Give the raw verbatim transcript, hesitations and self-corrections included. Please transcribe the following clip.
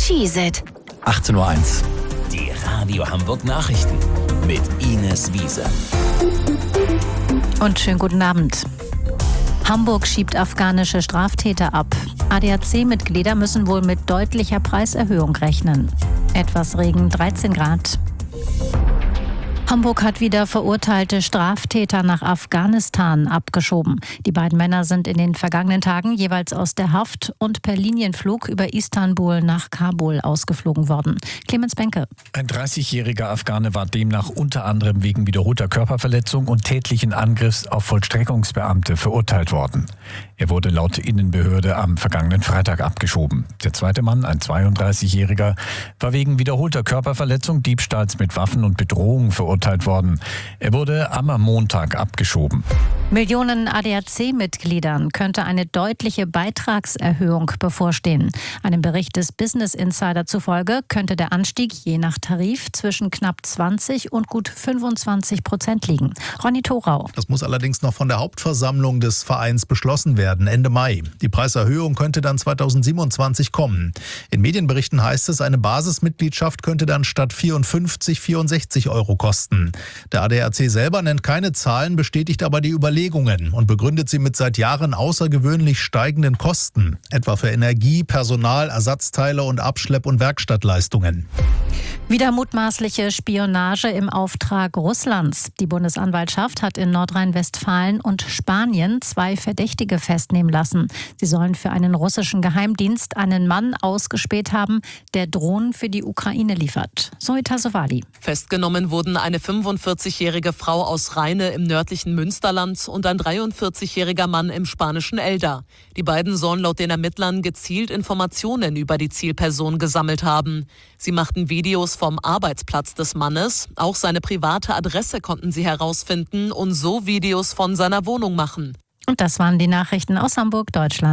Schießet. achtzehn Uhr eins. Die Radio Hamburg Nachrichten mit Ines Wiese. Und schönen guten Abend. Hamburg schiebt afghanische Straftäter ab. A D A C-Mitglieder müssen wohl mit deutlicher Preiserhöhung rechnen. Etwas Regen, dreizehn Grad. Hamburg hat wieder verurteilte Straftäter nach Afghanistan abgeschoben. Die beiden Männer sind in den vergangenen Tagen jeweils aus der Haft und per Linienflug über Istanbul nach Kabul ausgeflogen worden. Clemens Benke. Ein dreißigjähriger Afghane war demnach unter anderem wegen wiederholter Körperverletzung und tätlichen Angriffs auf Vollstreckungsbeamte verurteilt worden. Er wurde laut Innenbehörde am vergangenen Freitag abgeschoben. Der zweite Mann, ein zweiunddreißigjähriger, war wegen wiederholter Körperverletzung, Diebstahls mit Waffen und Bedrohung verurteilt worden. Er wurde am Montag abgeschoben. Millionen A D A C-Mitgliedern könnte eine deutliche Beitragserhöhung bevorstehen. Einem Bericht des Business Insider zufolge könnte der Anstieg je nach Tarif zwischen knapp zwanzig und gut fünfundzwanzig Prozent liegen. Ronny Thorau. Das muss allerdings noch von der Hauptversammlung des Vereins beschlossen werden, Ende Mai. Die Preiserhöhung könnte dann zweitausendsiebenundzwanzig kommen. In Medienberichten heißt es, eine Basismitgliedschaft könnte dann statt vierundfünfzig vierundsechzig Euro kosten. Der A D A C selber nennt keine Zahlen, bestätigt aber die Überlegungen und begründet sie mit seit Jahren außergewöhnlich steigenden Kosten, etwa für Energie, Personal, Ersatzteile und Abschlepp- und Werkstattleistungen. Wieder mutmaßliche Spionage im Auftrag Russlands. Die Bundesanwaltschaft hat in Nordrhein-Westfalen und Spanien zwei Verdächtige festnehmen lassen. Sie sollen für einen russischen Geheimdienst einen Mann ausgespäht haben, der Drohnen für die Ukraine liefert. Zoe Tassovali. Festgenommen wurden eine fünfundvierzigjährige Frau aus Rheine im nördlichen Münsterland und ein dreiundvierzigjähriger Mann im spanischen Elda. Die beiden sollen laut den Ermittlern gezielt Informationen über die Zielperson gesammelt haben. Sie machten Videos vom Arbeitsplatz des Mannes. Auch seine private Adresse konnten sie herausfinden und so Videos von seiner Wohnung machen. Und das waren die Nachrichten aus Hamburg, Deutschland.